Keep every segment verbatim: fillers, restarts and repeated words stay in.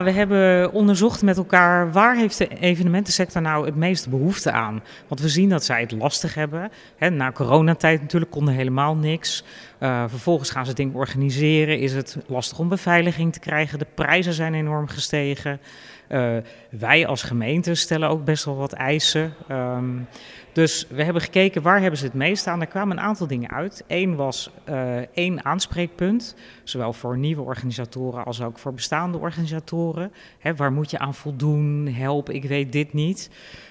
We hebben onderzocht met elkaar waar heeft de evenementensector nou het meeste behoefte aan. Want we zien dat zij het lastig hebben. He, na coronatijd natuurlijk konden helemaal niks. Uh, vervolgens gaan ze dingen organiseren. Is het lastig om beveiliging te krijgen. De prijzen zijn enorm gestegen. Uh, wij als gemeente stellen ook best wel wat eisen. Um, dus we hebben gekeken waar hebben ze het meest aan. Er kwamen een aantal dingen uit. Eén was uh, één aanspreekpunt. Zowel voor nieuwe organisatoren als ook voor bestaande organisatoren. He, waar moet je aan voldoen? Help, ik weet dit niet.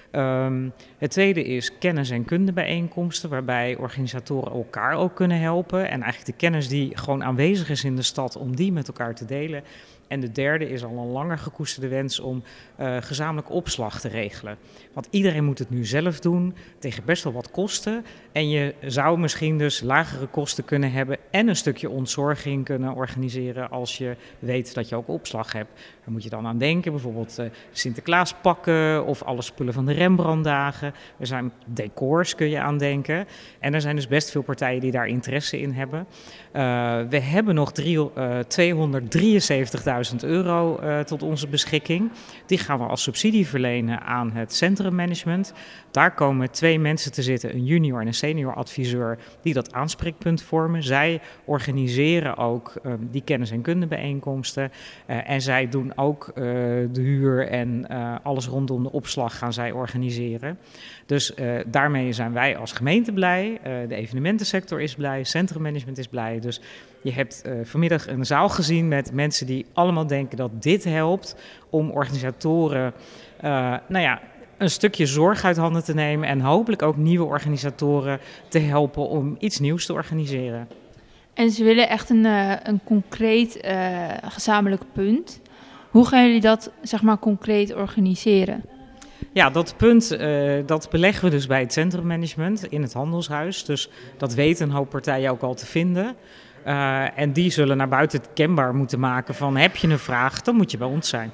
Um, het tweede is kennis- en kundebijeenkomsten, waarbij organisatoren elkaar ook kunnen helpen. En eigenlijk de kennis die gewoon aanwezig is in de stad, om die met elkaar te delen. En de derde is al een langer gekoesterde wens om uh, gezamenlijk opslag te regelen. Want iedereen moet het nu zelf doen, tegen best wel wat kosten. En je zou misschien dus lagere kosten kunnen hebben en een stukje ontzorging kunnen organiseren als je weet dat je ook opslag hebt. Daar moet je dan aan denken, bijvoorbeeld uh, Sinterklaas pakken of alle spullen van de Rembrandtdagen. Er zijn decors, kun je aan denken. En er zijn dus best veel partijen die daar interesse in hebben. Uh, we hebben nog uh, tweehonderddrieënzeventigduizend euro uh, tot onze beschikking. Die gaan we als subsidie verlenen aan het centrummanagement. Daar komen twee mensen te zitten, een junior en een senior adviseur, die dat aanspreekpunt vormen. Zij organiseren ook uh, die kennis- en kundebijeenkomsten. Uh, en zij doen ook uh, de huur en uh, alles rondom de opslag gaan zij organiseren. Dus uh, daarmee zijn wij als gemeente blij. Uh, de evenementensector is blij, centrummanagement is blij. Dus je hebt uh, vanmiddag een zaal gezien met mensen die allemaal denken dat dit helpt om organisatoren, uh, nou ja, een stukje zorg uit handen te nemen en hopelijk ook nieuwe organisatoren te helpen om iets nieuws te organiseren. En ze willen echt een, uh, een concreet uh, gezamenlijk punt. Hoe gaan jullie dat, zeg maar, concreet organiseren? Ja, dat punt uh, dat beleggen we dus bij het centrummanagement in het handelshuis. Dus dat weten een hoop partijen ook al te vinden. Uh, en die zullen naar buiten het kenbaar moeten maken van heb je een vraag, dan moet je bij ons zijn.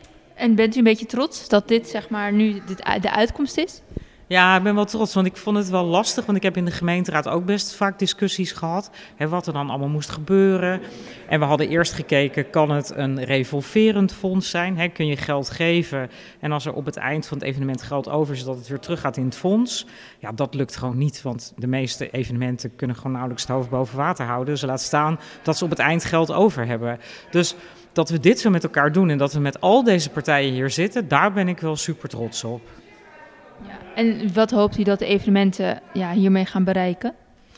En bent u een beetje trots dat dit, zeg maar, nu de uitkomst is? Ja, ik ben wel trots, want ik vond het wel lastig. Want ik heb in de gemeenteraad ook best vaak discussies gehad. Hè, wat er dan allemaal moest gebeuren. En we hadden eerst gekeken, kan het een revolverend fonds zijn? Hè, kun je geld geven en als er op het eind van het evenement geld over is, dat het weer terug gaat in het fonds? Ja, dat lukt gewoon niet, want de meeste evenementen kunnen gewoon nauwelijks het hoofd boven water houden. Dus laat staan dat ze op het eind geld over hebben. Dus dat we dit zo met elkaar doen en dat we met al deze partijen hier zitten, daar ben ik wel super trots op. Ja, en wat hoopt u dat de evenementen ja, hiermee gaan bereiken?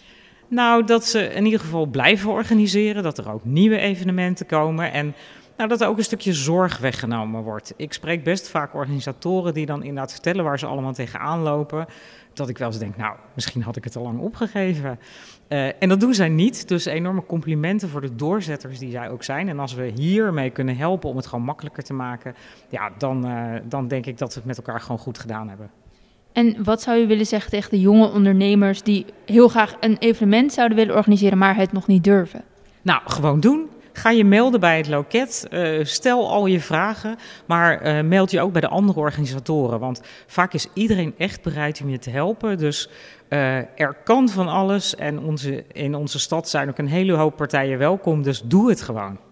Nou, dat ze in ieder geval blijven organiseren, dat er ook nieuwe evenementen komen en nou, dat er ook een stukje zorg weggenomen wordt. Ik spreek best vaak organisatoren die dan inderdaad vertellen waar ze allemaal tegenaan lopen. Dat ik wel eens denk, nou, misschien had ik het al lang opgegeven. Uh, en dat doen zij niet, dus enorme complimenten voor de doorzetters die zij ook zijn. En als we hiermee kunnen helpen om het gewoon makkelijker te maken, ja, dan, uh, dan denk ik dat we het met elkaar gewoon goed gedaan hebben. En wat zou u willen zeggen tegen de jonge ondernemers die heel graag een evenement zouden willen organiseren, maar het nog niet durven? Nou, gewoon doen. Ga je melden bij het loket, uh, stel al je vragen, maar uh, meld je ook bij de andere organisatoren. Want vaak is iedereen echt bereid om je te helpen. Dus uh, er kan van alles en onze, in onze stad zijn ook een hele hoop partijen welkom, dus doe het gewoon.